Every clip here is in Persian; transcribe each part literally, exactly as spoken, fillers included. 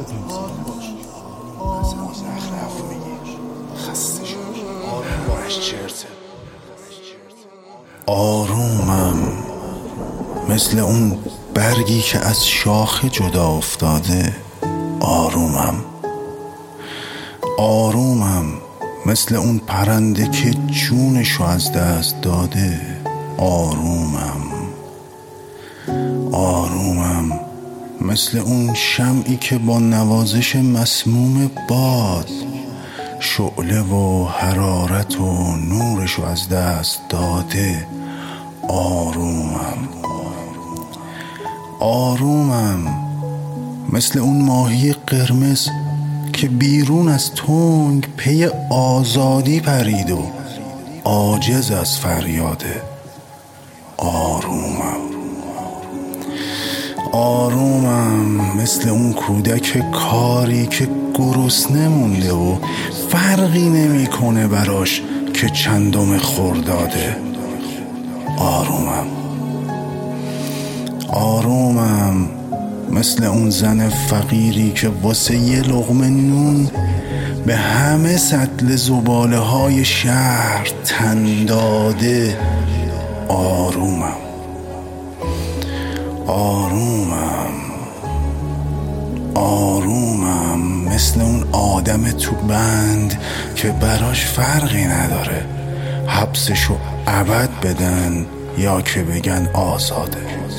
مزخرف میگی، خسته شد، بارش چرته. آرومم مثل اون برگی که از شاخه جدا افتاده. آرومم آرومم مثل اون پرنده که جونشو از دست داده. آرومم آرومم مثل اون شمعی که با نوازش مسموم باد شعله و حرارت و نورشو از دست داده. آرومم آرومم مثل اون ماهی قرمز که بیرون از تنگ پی آزادی پرید و عاجز از فریاده. آرومم آرومم مثل اون کودک کاری که گرسنه مونده و فرقی نمیکنه براش که چندم خرداده. آرومم آرومم مثل اون زن فقیری که واسه یه لقمه نون به همه سطل زباله های شهر تن داده. آرومم آرومم آرومم مثل اون آدم تو بند که براش فرقی نداره حبسشو ابد بدن یا که بگن آزاده.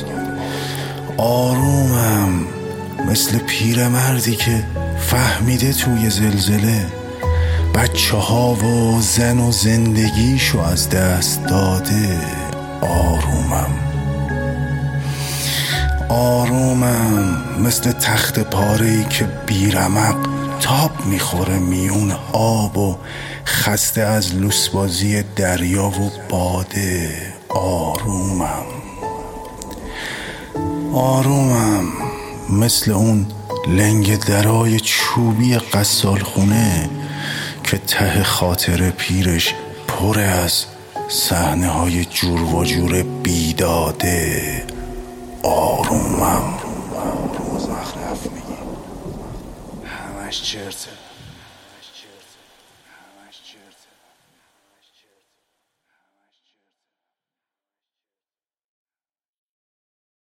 آرومم مثل پیرمردی که فهمیده توی زلزله بچه ها و زن و زندگیشو از دست داده. آرومم آرومم مثل تخت پاره‌ای که بیرمق تاب میخوره میون آب و خسته از لوسبازی دریا و باده. آرومم آرومم مثل اون لنگ درای چوبی قصال خونه که ته خاطر پیرش پر از صحنه های جور و جور بیداده. آرومم مزخرف میگی، همش چرته.